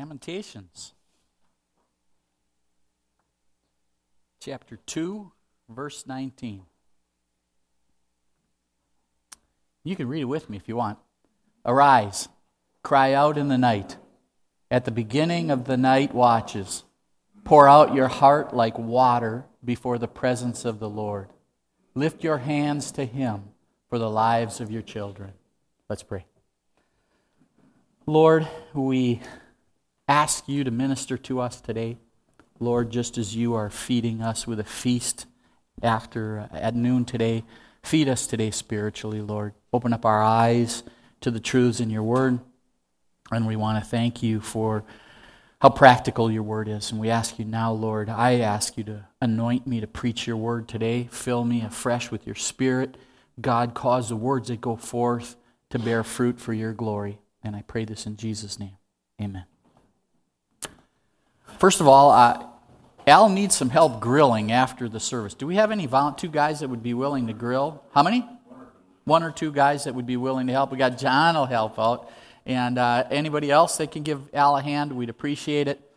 Lamentations, chapter 2, verse 19. You can read it with me if you want. Arise, cry out in the night. At the beginning of the night watches, pour out your heart like water before the presence of the Lord. Lift your hands to Him for the lives of your children. Let's pray. Lord, we ask you to minister to us today. Lord, just as you are feeding us with a feast at noon today, feed us today spiritually, Lord. Open up our eyes to the truths in your word. And we want to thank you for how practical your word is. And we ask you now, Lord, I ask you to anoint me to preach your word today. Fill me afresh with your spirit. God, cause the words that go forth to bear fruit for your glory. And I pray this in Jesus' name. Amen. First of all, Al needs some help grilling after the service. Do we have any two guys that would be willing to grill? How many? One or two guys that would be willing to help. We got John will help out. And anybody else that can give Al a hand, we'd appreciate it.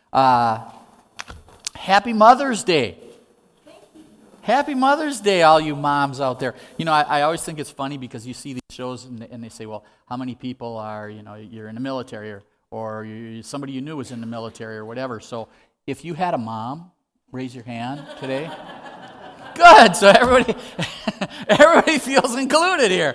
Happy Mother's Day. Happy Mother's Day, all you moms out there. You know, I always think it's funny because you see these shows and they say, well, how many people are, you're in the military or somebody you knew was in the military or whatever. So if you had a mom, raise your hand today. Good, so everybody feels included here.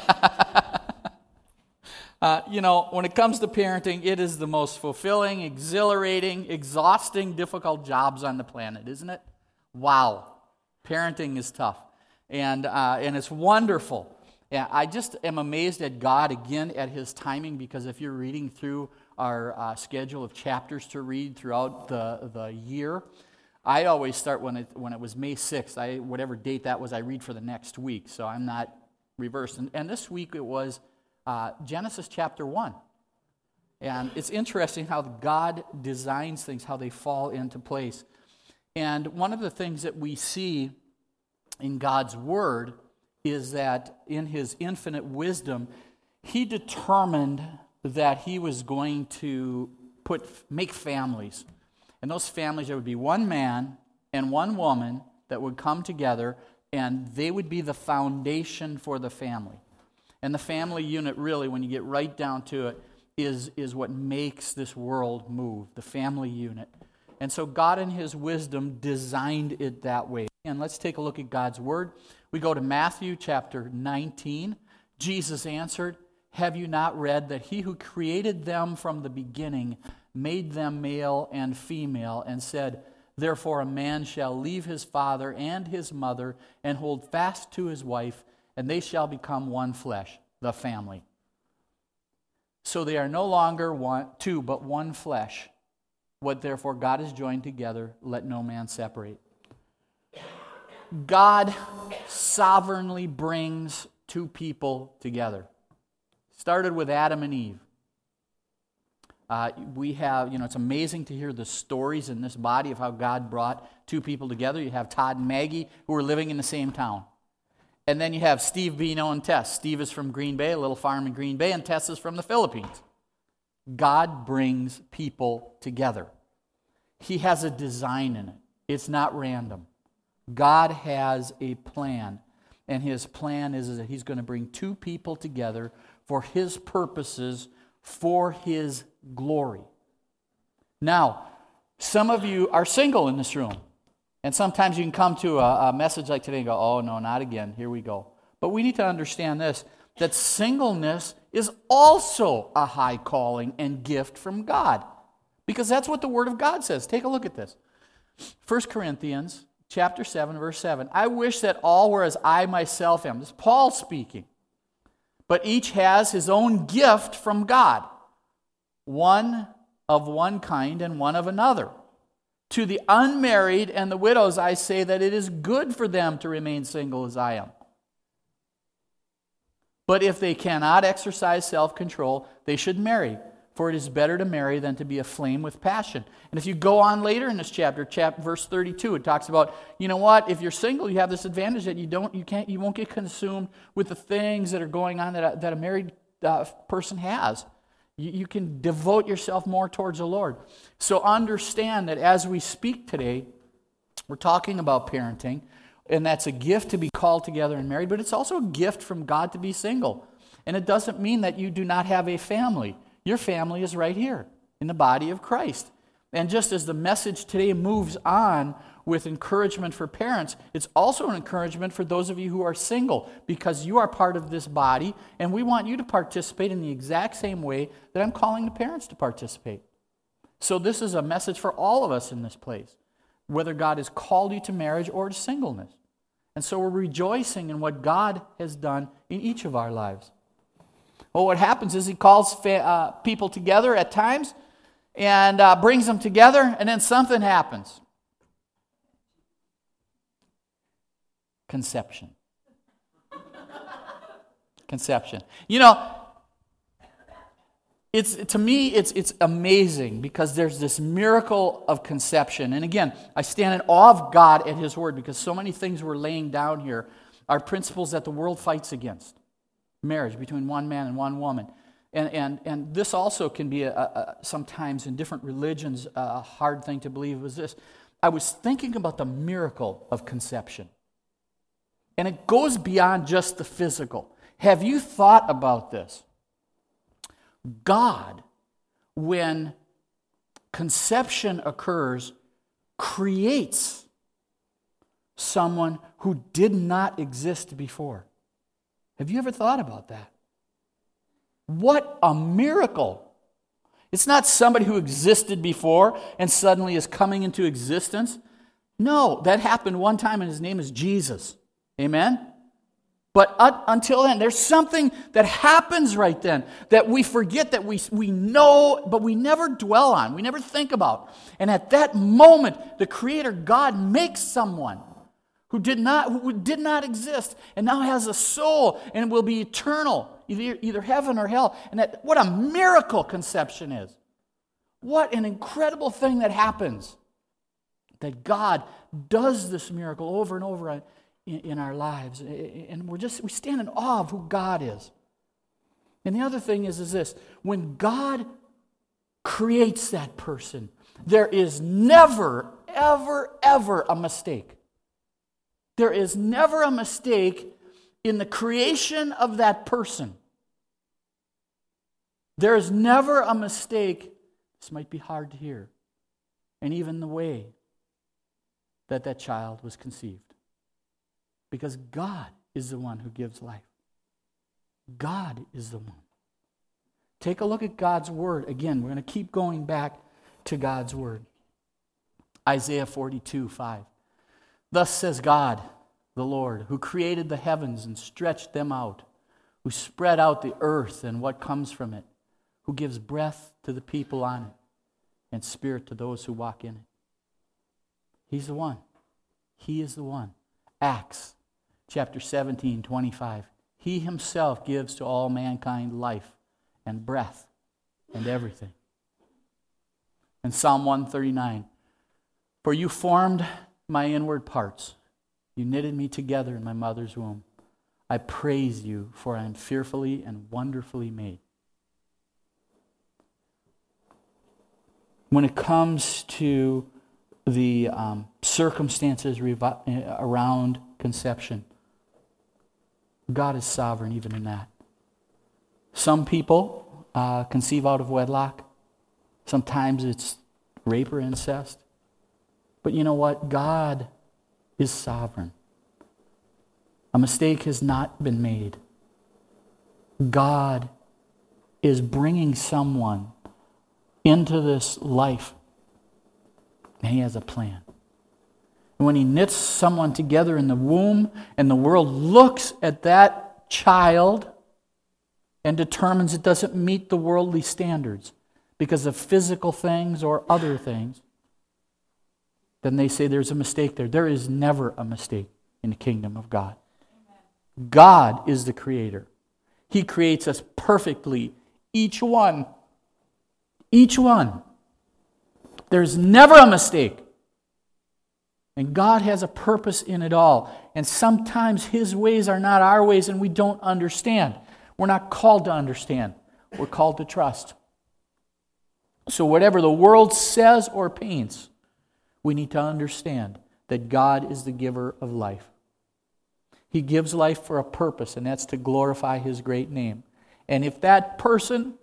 When it comes to parenting, it is the most fulfilling, exhilarating, exhausting, difficult jobs on the planet, isn't it? Wow. Parenting is tough. And it's wonderful. Yeah, I just am amazed at God again at His timing, because if you're reading through our schedule of chapters to read throughout the year, I always start when it was May 6th. Whatever date that was, I read for the next week, so I'm not reversed. And this week it was Genesis chapter 1. And it's interesting how God designs things, how they fall into place. And one of the things that we see in God's Word is that in His infinite wisdom, He determined that He was going to make families. And those families, there would be one man and one woman that would come together, and they would be the foundation for the family. And the family unit, really, when you get right down to it, is what makes this world move, the family unit. And so God in His wisdom designed it that way. And let's take a look at God's Word. We go to Matthew chapter 19. Jesus answered, "Have you not read that He who created them from the beginning made them male and female, and said, therefore a man shall leave his father and his mother and hold fast to his wife, and they shall become one flesh," the family. So they are no longer two, but one flesh. What therefore God has joined together, let no man separate. God sovereignly brings two people together. Started with Adam and Eve. We have, it's amazing to hear the stories in this body of how God brought two people together. You have Todd and Maggie, who are living in the same town. And then you have Steve, Bino, and Tess. Steve is from Green Bay, a little farm in Green Bay, and Tess is from the Philippines. God brings people together. He has a design in it. It's not random. God has a plan. And His plan is that He's going to bring two people together for His purposes, for His glory. Now, some of you are single in this room. And sometimes you can come to a message like today and go, oh, no, not again. Here we go. But we need to understand this, that singleness is also a high calling and gift from God. Because that's what the Word of God says. Take a look at this. 1 Corinthians chapter 7, verse 7. I wish that all were as I myself am. This is Paul speaking. But each has his own gift from God. One of one kind and one of another. To the unmarried and the widows I say that it is good for them to remain single as I am. But if they cannot exercise self-control, they should marry. For it is better to marry than to be aflame with passion. And if you go on later in this chapter, verse 32, it talks about, you know what, if you're single, you have this advantage that you won't get consumed with the things that are going on that a married person has. You can devote yourself more towards the Lord. So understand that as we speak today, we're talking about parenting, and that's a gift to be called together and married, but it's also a gift from God to be single. And it doesn't mean that you do not have a family. Your family is right here in the body of Christ. And just as the message today moves on with encouragement for parents, it's also an encouragement for those of you who are single, because you are part of this body, and we want you to participate in the exact same way that I'm calling the parents to participate. So this is a message for all of us in this place, whether God has called you to marriage or to singleness. And so we're rejoicing in what God has done in each of our lives. Well, what happens is He calls people together at times and brings them together, and then something happens. Conception. Conception. You know, to me, it's amazing, because there's this miracle of conception. And again, I stand in awe of God at His Word, because so many things we're laying down here are principles that the world fights against. Marriage between one man and one woman. And this also can be sometimes in different religions a hard thing to believe. Was this? I was thinking about the miracle of conception. And it goes beyond just the physical. Have you thought about this? God, when conception occurs, creates someone who did not exist before. Have you ever thought about that? What a miracle! It's not somebody who existed before and suddenly is coming into existence. No, that happened one time, and His name is Jesus. Amen? But until then, there's something that happens right then that we forget, that we know, but we never dwell on, we never think about. And at that moment, the Creator God makes someone who did not exist, and now has a soul and will be eternal, either heaven or hell. And what a miracle conception is. What an incredible thing that happens. That God does this miracle over and over in our lives, and we stand in awe of who God is. And the other thing is this: when God creates that person, there is never, ever, ever a mistake. There is never a mistake in the creation of that person. There is never a mistake. This might be hard to hear, and even the way that child was conceived. Because God is the one who gives life. God is the one. Take a look at God's Word. Again, we're going to keep going back to God's Word. Isaiah 42:5. Thus says God, the Lord, who created the heavens and stretched them out, who spread out the earth and what comes from it, who gives breath to the people on it and spirit to those who walk in it. He's the one. He is the one. Acts chapter 17:25. He Himself gives to all mankind life and breath and everything. And Psalm 139. For you formed my inward parts. You knitted me together in my mother's womb. I praise you, for I am fearfully and wonderfully made. When it comes to the circumstances around conception, God is sovereign even in that. Some people conceive out of wedlock. Sometimes it's rape or incest. But you know what? God is sovereign. A mistake has not been made. God is bringing someone into this life, and He has a plan. And when He knits someone together in the womb, and the world looks at that child and determines it doesn't meet the worldly standards because of physical things or other things, then they say there's a mistake there. There is never a mistake in the kingdom of God. Amen. God is the Creator. He creates us perfectly, each one. Each one. There's never a mistake. And God has a purpose in it all. And sometimes His ways are not our ways and we don't understand. We're not called to understand. We're called to trust. So whatever the world says or paints, we need to understand that God is the giver of life. He gives life for a purpose, and that's to glorify His great name. And if that person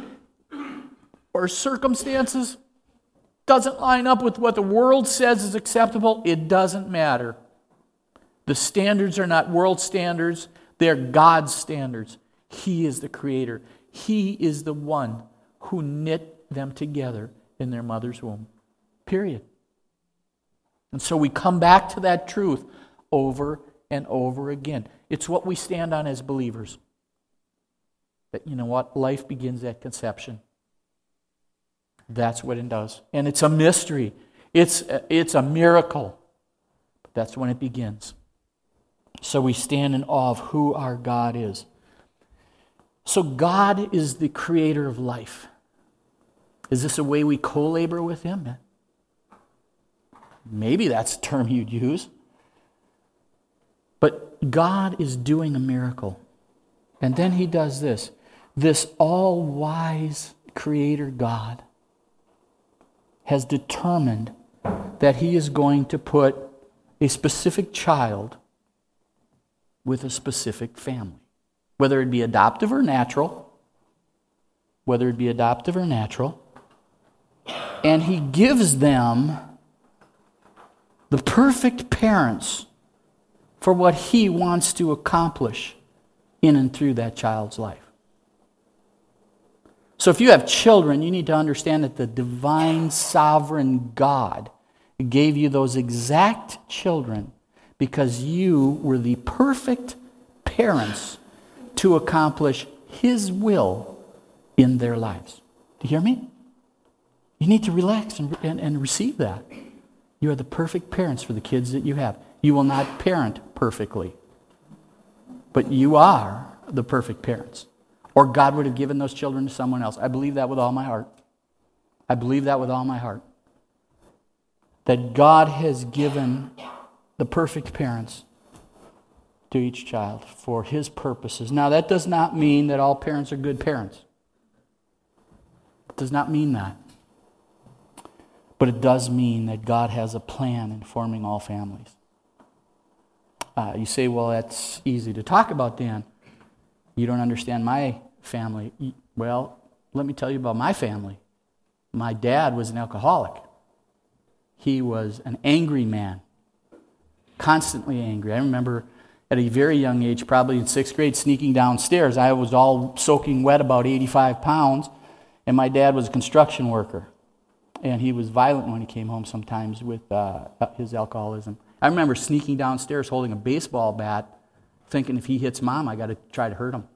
or circumstances doesn't line up with what the world says is acceptable, it doesn't matter. The standards are not world standards, they're God's standards. He is the creator. He is the one who knit them together in their mother's womb. Period. And so we come back to that truth over and over again. It's what we stand on as believers. That, you know what? Life begins at conception. That's what it does. And it's a mystery. It's a miracle. But that's when it begins. So we stand in awe of who our God is. So God is the creator of life. Is this a way we co-labor with Him? Maybe that's a term you'd use. But God is doing a miracle. And then He does this. This all-wise creator God has determined that He is going to put a specific child with a specific family. Whether it be adoptive or natural. And He gives them the perfect parents for what He wants to accomplish in and through that child's life. So if you have children, you need to understand that the divine sovereign God gave you those exact children because you were the perfect parents to accomplish His will in their lives. Do you hear me? You need to relax and receive that. You are the perfect parents for the kids that you have. You will not parent perfectly, but you are the perfect parents. Or God would have given those children to someone else. I believe that with all my heart. That God has given the perfect parents to each child for His purposes. Now, that does not mean that all parents are good parents. It does not mean that. But it does mean that God has a plan in forming all families. You say, well, that's easy to talk about, Dan. You don't understand my family. Well, let me tell you about my family. My dad was an alcoholic. He was an angry man, constantly angry. I remember at a very young age, probably in 6th grade, sneaking downstairs. I was all soaking wet, about 85 pounds, and my dad was a construction worker. And he was violent when he came home sometimes with his alcoholism. I remember sneaking downstairs holding a baseball bat, thinking if he hits Mom, I got to try to hurt him.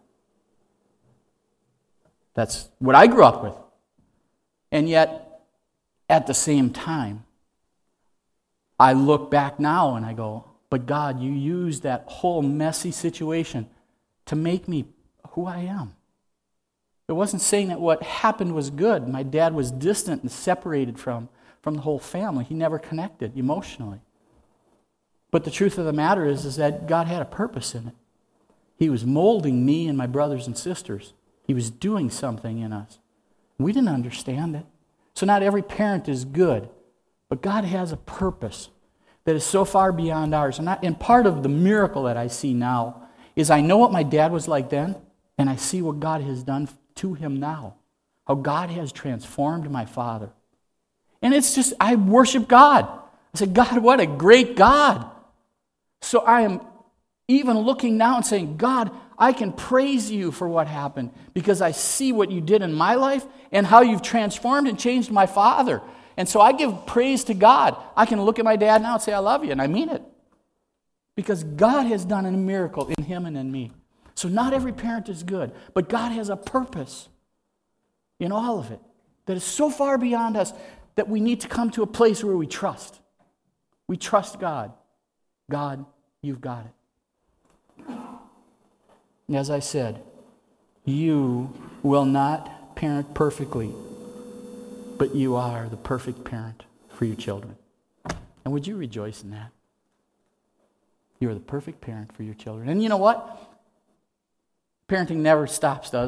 That's what I grew up with. And yet, at the same time, I look back now and I go, but God, you used that whole messy situation to make me who I am. It wasn't saying that what happened was good. My dad was distant and separated from the whole family. He never connected emotionally. But the truth of the matter is that God had a purpose in it. He was molding me and my brothers and sisters. He was doing something in us. We didn't understand it. So not every parent is good, but God has a purpose that is so far beyond ours. And part of the miracle that I see now is I know what my dad was like then, and I see what God has done to him now. How God has transformed my father. And it's just, I worship God. I said, God, what a great God. So I am even looking now and saying, God, I can praise you for what happened because I see what you did in my life and how you've transformed and changed my father. And so I give praise to God. I can look at my dad now and say, I love you, and I mean it. Because God has done a miracle in him and in me. So not every parent is good, but God has a purpose in all of it that is so far beyond us that we need to come to a place where we trust. We trust God. God, you've got it. And as I said, you will not parent perfectly, but you are the perfect parent for your children. And would you rejoice in that? You are the perfect parent for your children. And you know what? Parenting never stops, does it?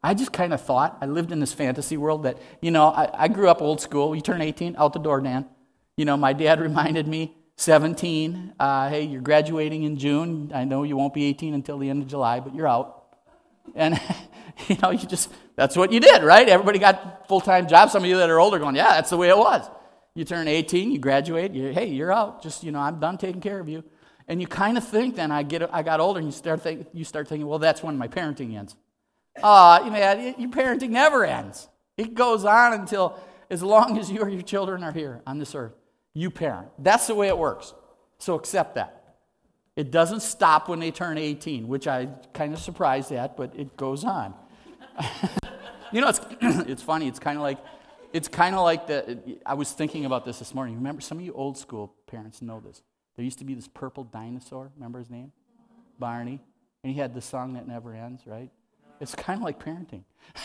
I just kind of thought, I lived in this fantasy world that, I grew up old school. You turn 18, out the door, Dan. My dad reminded me, 17, hey, you're graduating in June. I know you won't be 18 until the end of July, but you're out. And, that's what you did, right? Everybody got full-time jobs. Some of you that are older going, yeah, that's the way it was. You turn 18, you graduate, hey, you're out. Just, I'm done taking care of you. And you kind of think then, I got older, and you start thinking, well, that's when my parenting ends. Your parenting never ends. It goes on until as long as you or your children are here on this earth. You parent. That's the way it works. So accept that. It doesn't stop when they turn 18, which I'm kind of surprised at, but it goes on. It's funny. It's kind of like I was thinking about this morning. Remember, some of you old school parents know this. There used to be this purple dinosaur. Remember his name? Barney. And he had the song that never ends, right? It's kind of like parenting.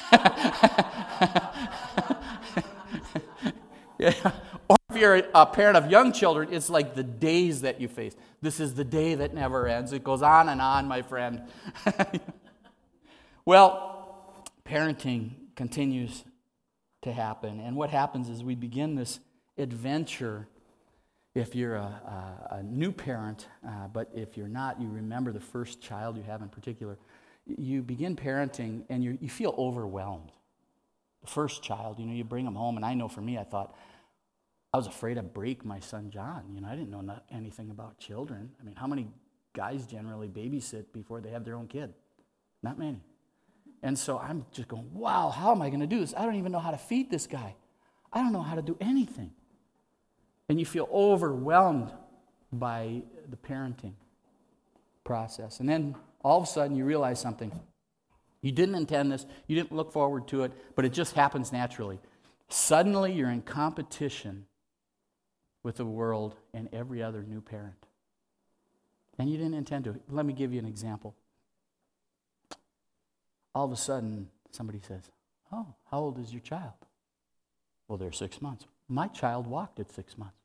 Yeah. Or if you're a parent of young children, it's like the days that you face. This is the day that never ends. It goes on and on, my friend. Well, parenting continues to happen. And what happens is we begin this adventure. If you're a new parent, but if you're not, you remember the first child you have in particular, you begin parenting and you feel overwhelmed. The first child, you bring them home, and I know for me, I was afraid to break my son John. I didn't know anything about children. I mean, how many guys generally babysit before they have their own kid? Not many. And so I'm just going, wow, how am I going to do this? I don't even know how to feed this guy. I don't know how to do anything. And you feel overwhelmed by the parenting process. And then all of a sudden you realize something. You didn't intend this. You didn't look forward to it, but it just happens naturally. Suddenly you're in competition with the world and every other new parent. And you didn't intend to. Let me give you an example. All of a sudden somebody says, oh, how old is your child? Well, they're 6 months. My child walked at 6 months.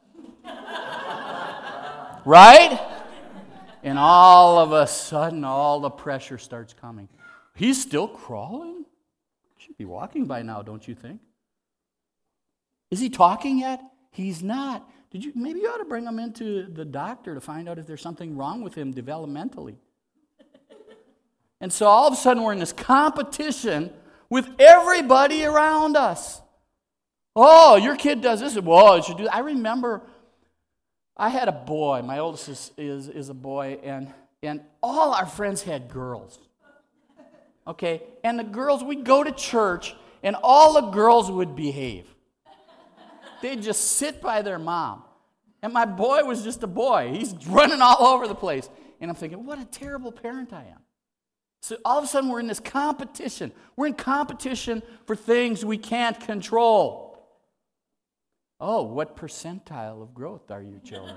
Right? And all of a sudden, all the pressure starts coming. He's still crawling? Should be walking by now, don't you think? Is he talking yet? He's not. Maybe you ought to bring him into the doctor to find out if there's something wrong with him developmentally. And so all of a sudden, we're in this competition with everybody around us. Oh, your kid does this. Well, it should do that. I remember I had a boy. My oldest is a boy, and all our friends had girls. Okay? And the girls, we'd go to church, and all the girls would behave. They'd just sit by their mom. And my boy was just a boy. He's running all over the place. And I'm thinking, what a terrible parent I am. So all of a sudden, we're in this competition. We're in competition for things we can't control. Oh, what percentile of growth are you, children?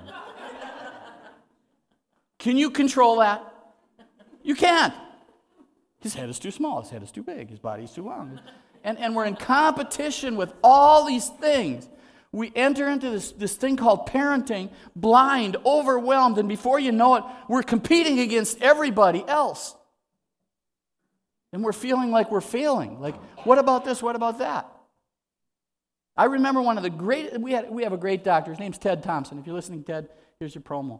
Can you control that? You can't. His head is too small. His head is too big. His body is too long. And we're in competition with all these things. We enter into this thing called parenting, blind, overwhelmed, and before you know it, we're competing against everybody else. And we're feeling like we're failing. Like, what about this? What about that? I remember one of the great, we have a great doctor. His name's Ted Thompson. If you're listening, Ted, here's your promo.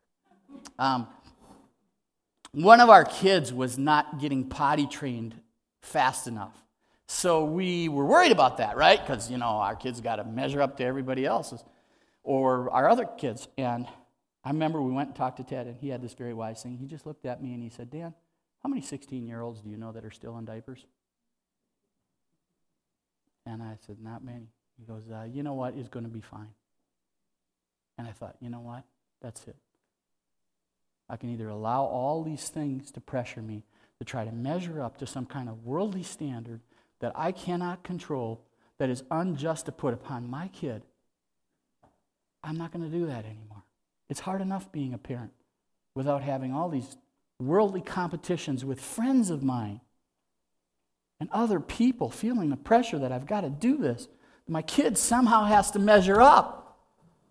One of our kids was not getting potty trained fast enough. So we were worried about that, right? Because, our kids got to measure up to everybody else's or our other kids. And I remember we went and talked to Ted, and he had this very wise thing. He just looked at me and he said, Dan, how many 16-year-olds do you know that are still in diapers? And I said, not many. He goes, you know what? It's going to be fine. And I thought, you know what? That's it. I can either allow all these things to pressure me to try to measure up to some kind of worldly standard that I cannot control, that is unjust to put upon my kid. I'm not going to do that anymore. It's hard enough being a parent without having all these worldly competitions with friends of mine and other people feeling the pressure that I've got to do this. My kid somehow has to measure up.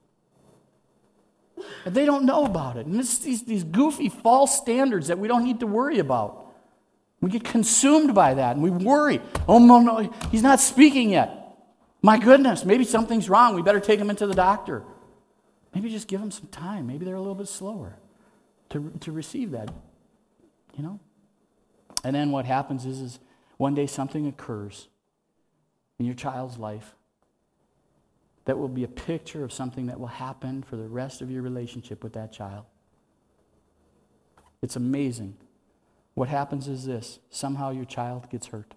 And they don't know about it. And it's these goofy false standards that we don't need to worry about. We get consumed by that, and we worry. Oh, no, he's not speaking yet. My goodness, maybe something's wrong. We better take him into the doctor. Maybe just give them some time. Maybe they're a little bit slower to receive that, you know? And then what happens is one day something occurs in your child's life that will be a picture of something that will happen for the rest of your relationship with that child. It's amazing. What happens is this. Somehow your child gets hurt.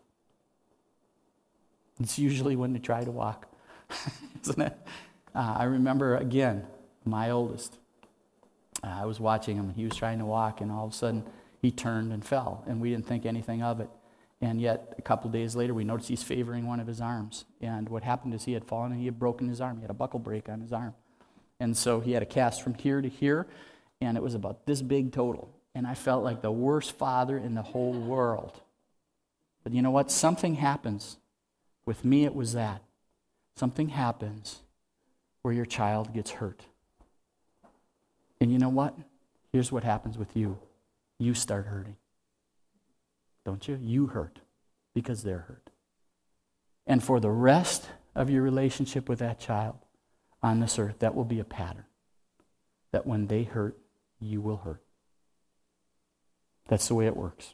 It's usually when they try to walk, isn't it? I remember, again, my oldest. I was watching him, and he was trying to walk, and all of a sudden, he turned and fell, and we didn't think anything of it. And yet, a couple days later, we noticed he's favoring one of his arms. And what happened is he had fallen, and he had broken his arm. He had a buckle break on his arm. And so he had a cast from here to here, and it was about this big total. And I felt like the worst father in the whole world. But you know what? Something happens. With me, it was that. Something happens where your child gets hurt. And you know what? Here's what happens with you. You start hurting. Don't you? You hurt because they're hurt. And for the rest of your relationship with that child on this earth, that will be a pattern. That when they hurt, you will hurt. That's the way it works.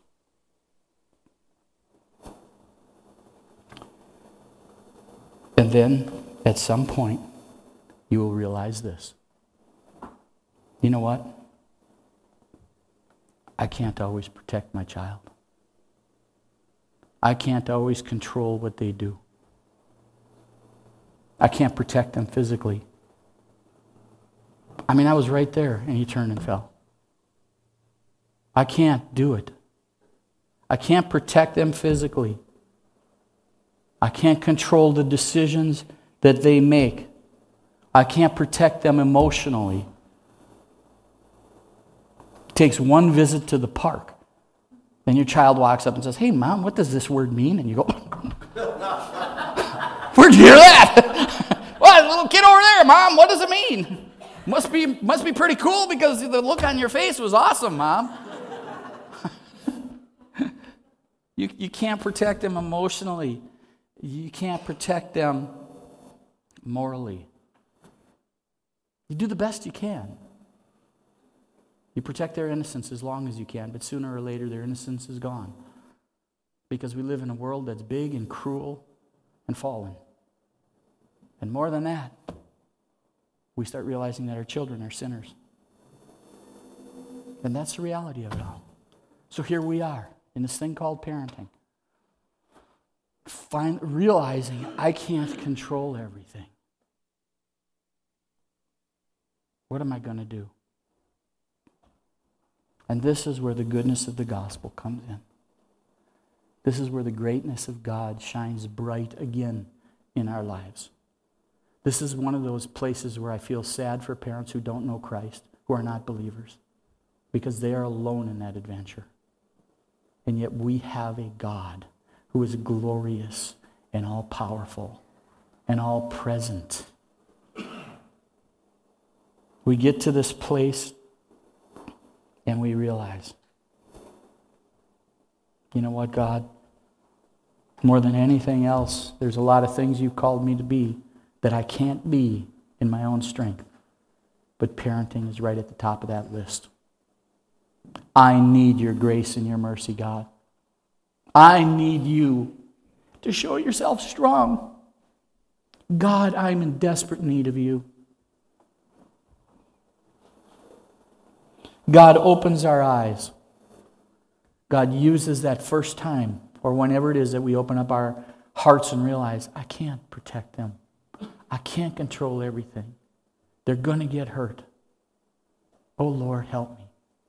And then, at some point, you will realize this. You know what? I can't always protect my child. I can't always control what they do. I can't protect them physically. I mean, I was right there, and he turned and fell. I can't do it. I can't protect them physically. I can't control the decisions that they make. I can't protect them emotionally. It takes one visit to the park. Then your child walks up and says, "Hey, Mom, what does this word mean?" And you go, "Where'd you hear that?" "Well, little kid over there, Mom, what does it mean?" Must be pretty cool because the look on your face was awesome, Mom. You can't protect them emotionally. You can't protect them morally. You do the best you can. You protect their innocence as long as you can, but sooner or later their innocence is gone. Because we live in a world that's big and cruel and fallen. And more than that, we start realizing that our children are sinners. And that's the reality of it all. So here we are in this thing called parenting. Realizing I can't control everything. What am I going to do? And this is where the goodness of the gospel comes in. This is where the greatness of God shines bright again in our lives. This is one of those places where I feel sad for parents who don't know Christ, who are not believers, because they are alone in that adventure. And yet we have a God who is glorious and all-powerful and all-present. We get to this place and we realize, you know what, God? More than anything else, there's a lot of things you've called me to be that I can't be in my own strength. But parenting is right at the top of that list. I need your grace and your mercy, God. I need you to show yourself strong. God, I'm in desperate need of you. God opens our eyes. God uses that first time, or whenever it is that we open up our hearts and realize, I can't protect them. I can't control everything. They're going to get hurt. Oh, Lord, help me.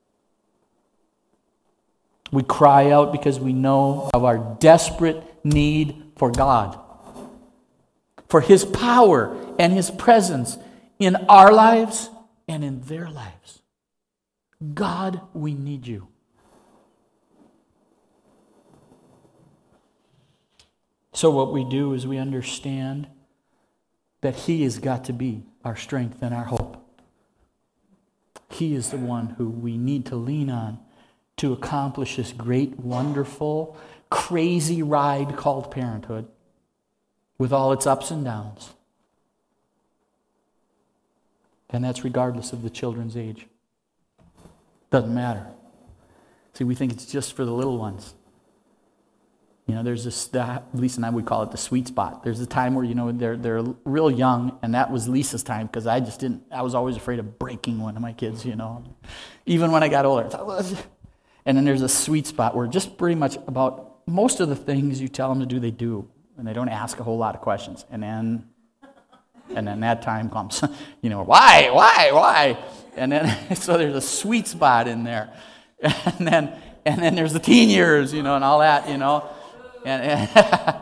We cry out because we know of our desperate need for God, for His power and His presence in our lives and in their lives. God, we need you. So what we do is we understand that He has got to be our strength and our hope. He is the one who we need to lean on to accomplish this great, wonderful, crazy ride called parenthood with all its ups and downs. And that's regardless of the children's age. Doesn't matter. See, we think it's just for the little ones. You know, there's this, Lisa and I would call it the sweet spot. There's a time where, you know, they're real young, and that was Lisa's time because I was always afraid of breaking one of my kids, you know. Even when I got older. And then there's a sweet spot where just pretty much about most of the things you tell them to do, they do. And they don't ask a whole lot of questions. And then that time comes, you know, why? And then, so there's a sweet spot in there. And then there's the teen years, you know, and all that, you know. And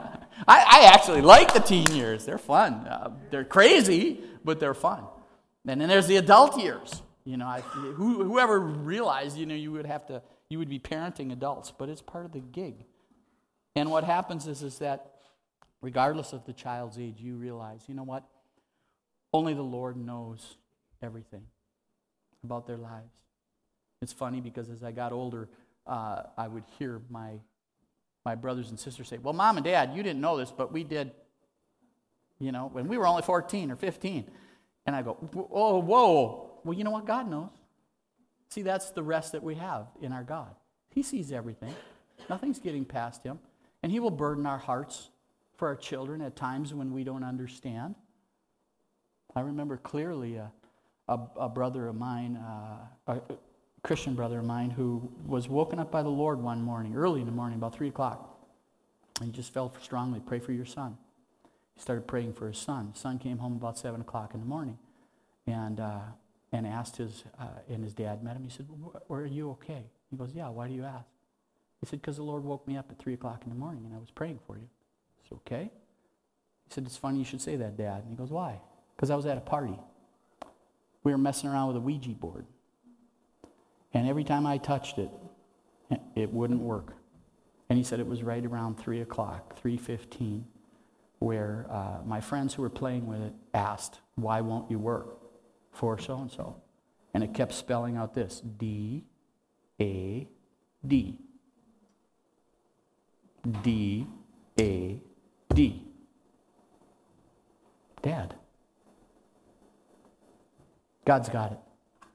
I actually like the teen years. They're fun. They're crazy, but they're fun. And then there's the adult years. You know, whoever realized, you know, you would be parenting adults, but it's part of the gig. And what happens is that regardless of the child's age, you realize, you know what? Only the Lord knows everything about their lives. It's funny because as I got older, I would hear my brothers and sisters say, well, Mom and Dad, you didn't know this, but we did, you know, when we were only 14 or 15. And I go, oh, whoa. Well, you know what? God knows. See, that's the rest that we have in our God. He sees everything. Nothing's getting past him. And he will burden our hearts for our children at times when we don't understand. I remember clearly a brother of mine, a Christian brother of mine, who was woken up by the Lord one morning, early in the morning, about 3 o'clock. And he just felt strongly, pray for your son. He started praying for his son. His son came home about 7 o'clock in the morning and asked and his dad met him. He said, are you okay? He goes, yeah, why do you ask? He said, because the Lord woke me up at 3 o'clock in the morning and I was praying for you. I said, okay. He said, it's funny you should say that, Dad. And he goes, why? Because I was at a party. We were messing around with a Ouija board. And every time I touched it, it wouldn't work. And he said it was right around 3 o'clock, 3:15, where my friends who were playing with it asked, why won't you work for so-and-so? And it kept spelling out this, D-A-D. D-A-D. Dad. God's got it.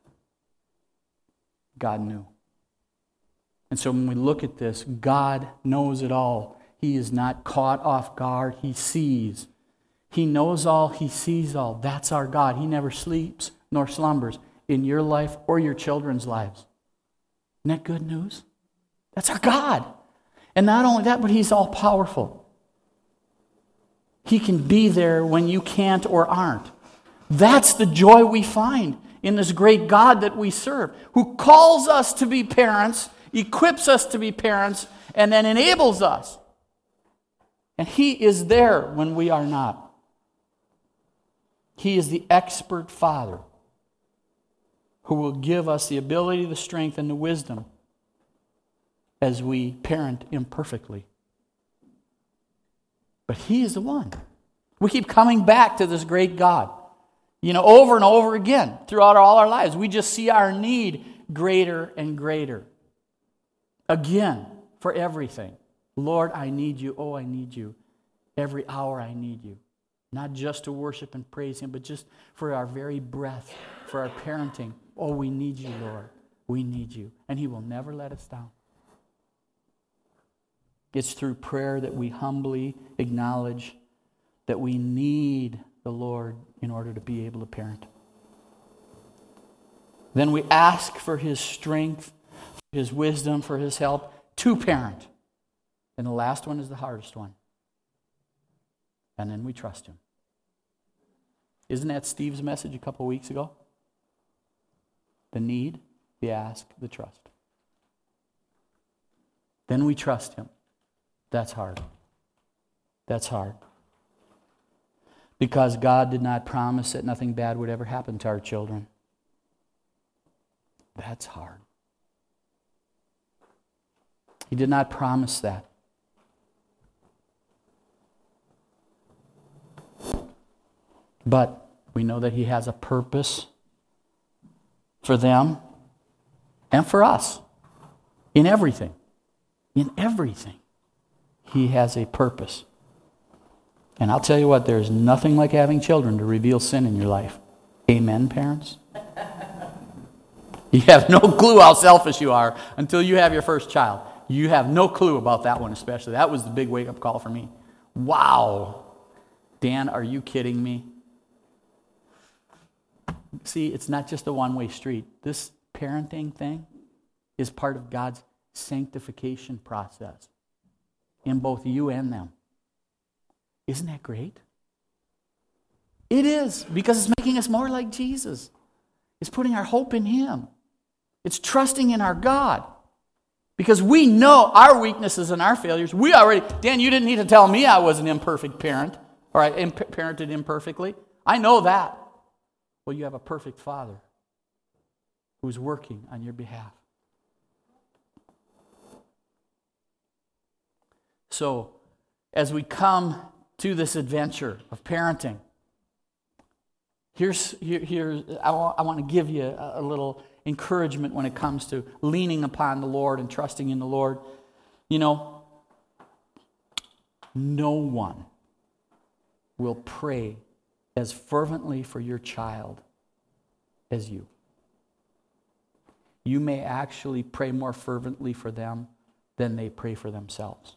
God knew. And so when we look at this, God knows it all. He is not caught off guard. He sees. He knows all. He sees all. That's our God. He never sleeps nor slumbers in your life or your children's lives. Isn't that good news? That's our God. And not only that, but He's all-powerful. He can be there when you can't or aren't. That's the joy we find in this great God that we serve, who calls us to be parents, equips us to be parents, and then enables us. And He is there when we are not. He is the expert Father who will give us the ability, the strength, and the wisdom as we parent imperfectly. But He is the one. We keep coming back to this great God. You know, over and over again throughout all our lives. We just see our need greater and greater. Again, for everything. Lord, I need you. Oh, I need you. Every hour I need you. Not just to worship and praise Him, but just for our very breath, for our parenting. Oh, we need you, Lord. We need you. And He will never let us down. It's through prayer that we humbly acknowledge that we need the Lord in order to be able to parent. Then we ask for His strength, His wisdom, for His help to parent. And the last one is the hardest one. And then we trust Him. Isn't that Steve's message a couple weeks ago? The need, the ask, the trust. Then we trust Him. That's hard. That's hard. Because God did not promise that nothing bad would ever happen to our children. That's hard. He did not promise that. But we know that He has a purpose for them and for us. In everything. In everything. He has a purpose. And I'll tell you what, there's nothing like having children to reveal sin in your life. Amen, parents? You have no clue how selfish you are until you have your first child. You have no clue about that one especially. That was the big wake-up call for me. Wow. Dan, are you kidding me? See, it's not just a one-way street. This parenting thing is part of God's sanctification process in both you and them. Isn't that great? It is, because it's making us more like Jesus. It's putting our hope in Him. It's trusting in our God. Because we know our weaknesses and our failures. Dan, you didn't need to tell me I was an imperfect parent, or I parented imperfectly. I know that. Well, you have a perfect Father who's working on your behalf. So, as we come to this adventure of parenting, I want to give you a little encouragement when it comes to leaning upon the Lord and trusting in the Lord. You know, no one will pray as fervently for your child as you. You may actually pray more fervently for them than they pray for themselves.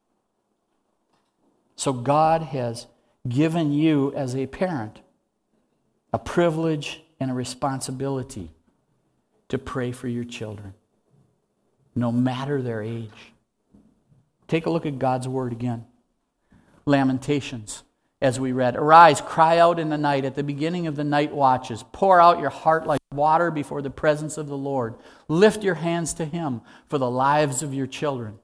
So God has given you as a parent a privilege and a responsibility to pray for your children, no matter their age. Take a look at God's Word again. Lamentations, as we read, "Arise, cry out in the night, at the beginning of the night watches. Pour out your heart like water before the presence of the Lord. Lift your hands to Him for the lives of your children."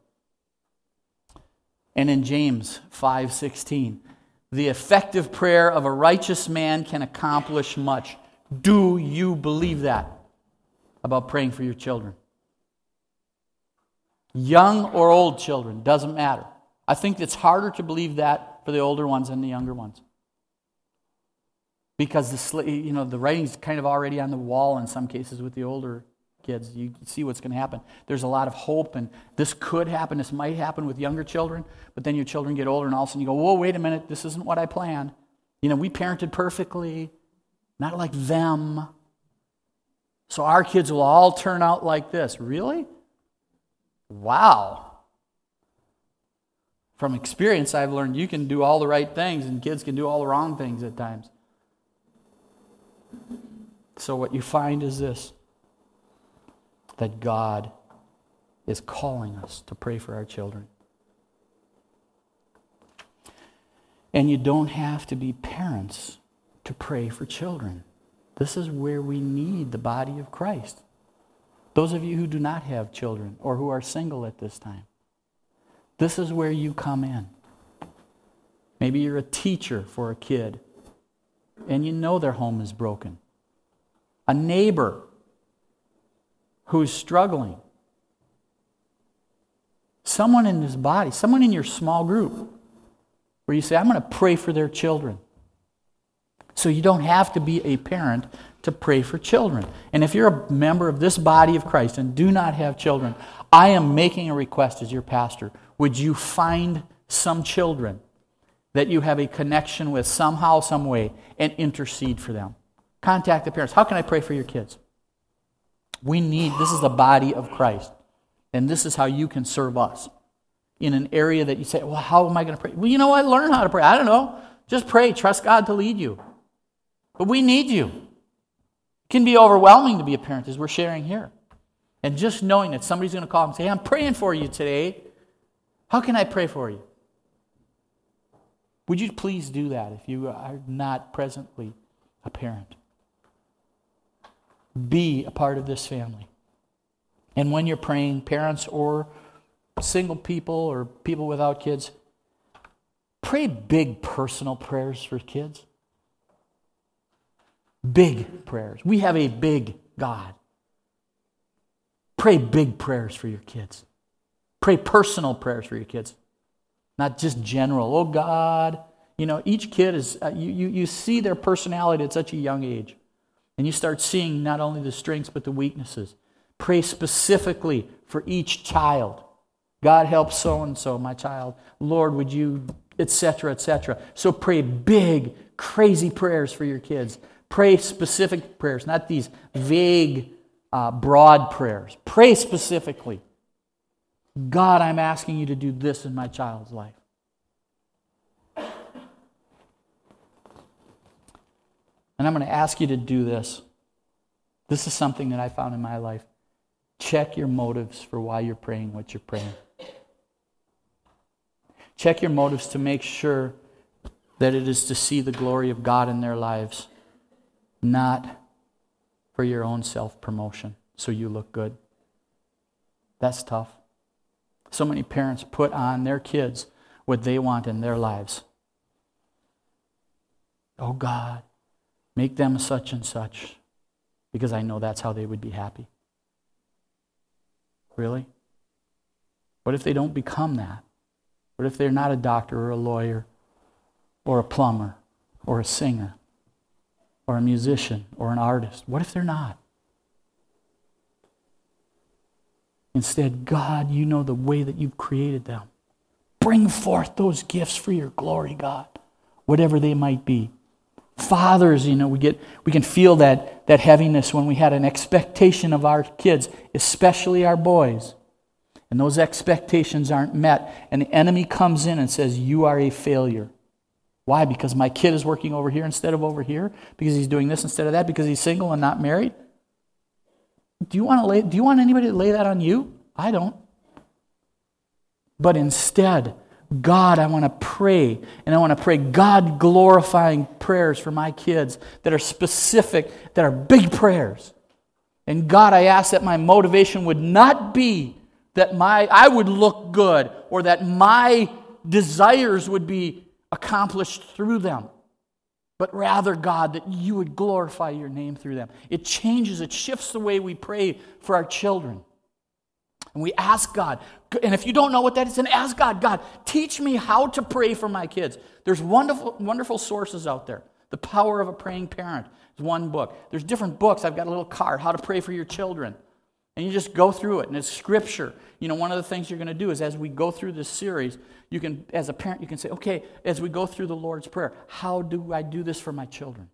And in James 5:16, "The effective prayer of a righteous man can accomplish much." Do you believe that about praying for your children? Young or old children, doesn't matter. I think it's harder to believe that for the older ones than the younger ones. Because the writing's kind of already on the wall in some cases with the older kids. You see what's going to happen. There's a lot of hope, and this could happen, this might happen with younger children, but then your children get older and all of a sudden you go, whoa, wait a minute, this isn't what I planned. We parented perfectly, not like them. So our kids will all turn out like this. Really? Wow. From experience, I've learned you can do all the right things and kids can do all the wrong things at times. So what you find is this, that God is calling us to pray for our children. And you don't have to be parents to pray for children. This is where we need the body of Christ. Those of you who do not have children or who are single at this time, this is where you come in. Maybe you're a teacher for a kid and you know their home is broken. A neighbor who's struggling. Someone in this body, someone in your small group where you say, I'm going to pray for their children. So you don't have to be a parent to pray for children. And if you're a member of this body of Christ and do not have children, I am making a request as your pastor. Would you find some children that you have a connection with somehow, some way, and intercede for them? Contact the parents. How can I pray for your kids? This is the body of Christ. And this is how you can serve us. In an area that you say, well, how am I going to pray? Well, you know what? Learn how to pray. I don't know. Just pray. Trust God to lead you. But we need you. It can be overwhelming to be a parent, as we're sharing here. And just knowing that somebody's going to call and say, hey, I'm praying for you today. How can I pray for you? Would you please do that if you are not presently a parent? Be a part of this family. And when you're praying, parents or single people or people without kids, pray big personal prayers for kids. Big prayers. We have a big God. Pray big prayers for your kids. Pray personal prayers for your kids. Not just general. Oh God. Each kid is, you see their personality at such a young age. And you start seeing not only the strengths but the weaknesses. Pray specifically for each child. God help so-and-so, my child. Lord, would you, etc., etc. So pray big, crazy prayers for your kids. Pray specific prayers, not these vague, broad prayers. Pray specifically. God, I'm asking you to do this in my child's life. And I'm going to ask you to do this. This is something that I found in my life. Check your motives for why you're praying what you're praying. Check your motives to make sure that it is to see the glory of God in their lives, not for your own self-promotion, so you look good. That's tough. So many parents put on their kids what they want in their lives. Oh God, make them such and such, because I know that's how they would be happy. Really? What if they don't become that? What if they're not a doctor or a lawyer or a plumber or a singer or a musician or an artist? What if they're not? Instead, God, you know the way that you've created them. Bring forth those gifts for your glory, God, whatever they might be. Fathers, we can feel that heaviness when we had an expectation of our kids, especially our boys. And those expectations aren't met. And the enemy comes in and says, you are a failure. Why? Because my kid is working over here instead of over here? Because he's doing this instead of that? Because he's single and not married? Do you want anybody to lay that on you? I don't. But instead, God, I want to pray, and I want to pray God-glorifying prayers for my kids that are specific, that are big prayers. And God, I ask that my motivation would not be that I would look good or that my desires would be accomplished through them, but rather, God, that you would glorify your name through them. It changes, it shifts the way we pray for our children. And we ask God, and if you don't know what that is, then ask God, God, teach me how to pray for my kids. There's wonderful, wonderful sources out there. The Power of a Praying Parent is one book. There's different books. I've got a little card, How to Pray for Your Children. And you just go through it, and it's scripture. One of the things you're going to do is as we go through this series, you can, as a parent, you can say, okay, as we go through the Lord's Prayer, how do I do this for my children?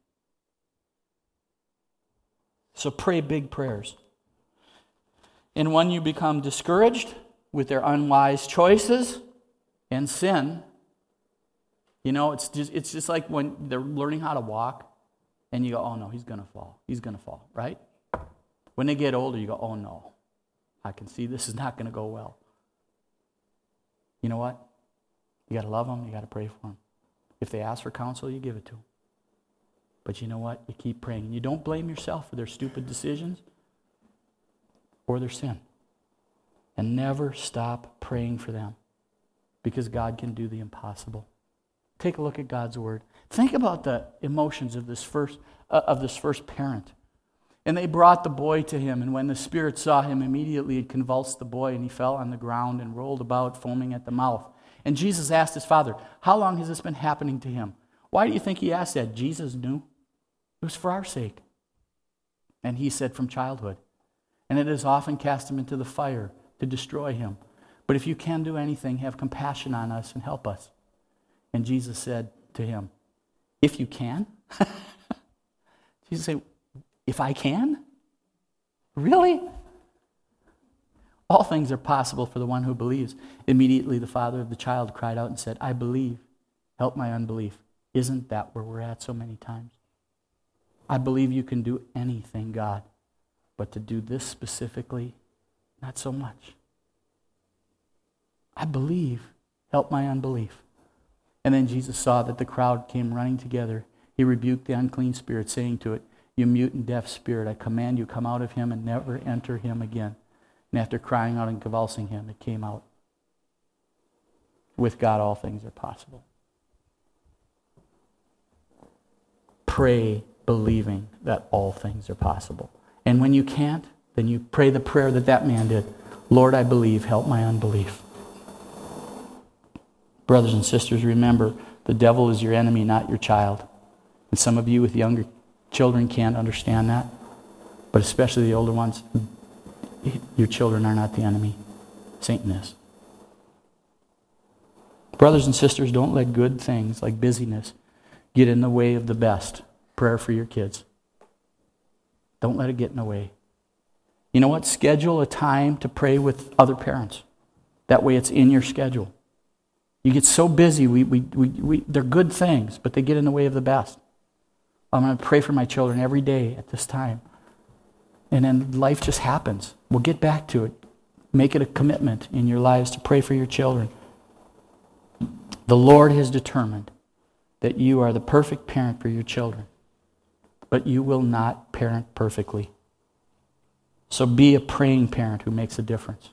So pray big prayers. And when you become discouraged with their unwise choices and sin, it's just like when they're learning how to walk, and you go, oh no, he's going to fall. He's going to fall, right? When they get older, you go, oh no, I can see this is not going to go well. You know what? You got to love them. You got to pray for them. If they ask for counsel, you give it to them. But you know what? You keep praying. You don't blame yourself for their stupid decisions or their sin. And never stop praying for them, because God can do the impossible. Take a look at God's Word. Think about the emotions of this first parent. And they brought the boy to him, and when the spirit saw him, immediately it convulsed the boy, and he fell on the ground and rolled about, foaming at the mouth. And Jesus asked his father, how long has this been happening to him? Why do you think he asked that? Jesus knew. It was for our sake. And he said, from childhood. And it has often cast him into the fire to destroy him. But if you can do anything, have compassion on us and help us. And Jesus said to him, if you can? Jesus said, if I can? Really? All things are possible for the one who believes. Immediately the father of the child cried out and said, I believe. Help my unbelief. Isn't that where we're at so many times? I believe you can do anything, God. But to do this specifically, not so much. I believe. Help my unbelief. And then Jesus saw that the crowd came running together. He rebuked the unclean spirit, saying to it, you mute and deaf spirit, I command you, come out of him and never enter him again. And after crying out and convulsing him, it came out. With God, all things are possible. Pray believing that all things are possible. And when you can't, then you pray the prayer that man did. Lord, I believe, help my unbelief. Brothers and sisters, remember, the devil is your enemy, not your child. And some of you with younger children can't understand that, but especially the older ones. your children are not the enemy. Satan is. Brothers and sisters, don't let good things like busyness get in the way of the best prayer for your kids. Don't let it get in the way. You know what? Schedule a time to pray with other parents. That way it's in your schedule. You get so busy, they're good things, but they get in the way of the best. I'm going to pray for my children every day at this time. And then life just happens. We'll get back to it. Make it a commitment in your lives to pray for your children. The Lord has determined that you are the perfect parent for your children, but you will not parent perfectly. So be a praying parent who makes a difference.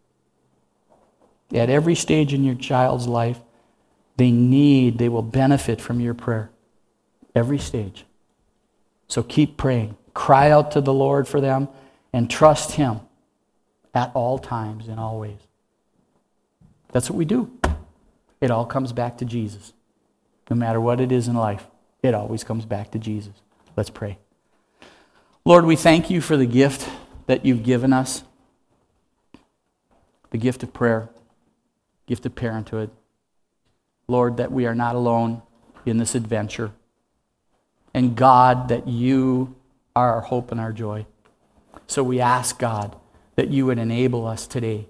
At every stage in your child's life, they will benefit from your prayer. Every stage. So keep praying. Cry out to the Lord for them and trust Him at all times, in all ways. That's what we do. It all comes back to Jesus. No matter what it is in life, it always comes back to Jesus. Let's pray. Lord, we thank you for the gift that you've given us, the gift of prayer, gift of parenthood. Lord, that we are not alone in this adventure. And God, that you are our hope and our joy. So we ask, God, that you would enable us today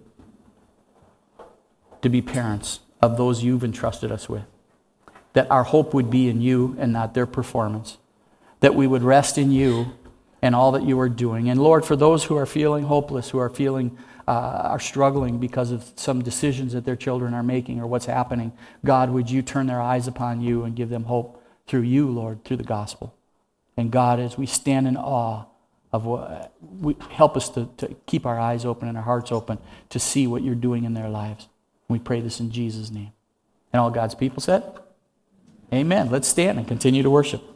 to be parents of those you've entrusted us with. That our hope would be in you and not their performance. That we would rest in you and all that you are doing. And Lord, for those who are feeling hopeless, who are struggling because of some decisions that their children are making or what's happening, God, would you turn their eyes upon you and give them hope through you, Lord, through the gospel. And God, as we stand in awe of what, help us to keep our eyes open and our hearts open to see what you're doing in their lives. We pray this in Jesus' name. And all God's people said, amen. Let's stand and continue to worship.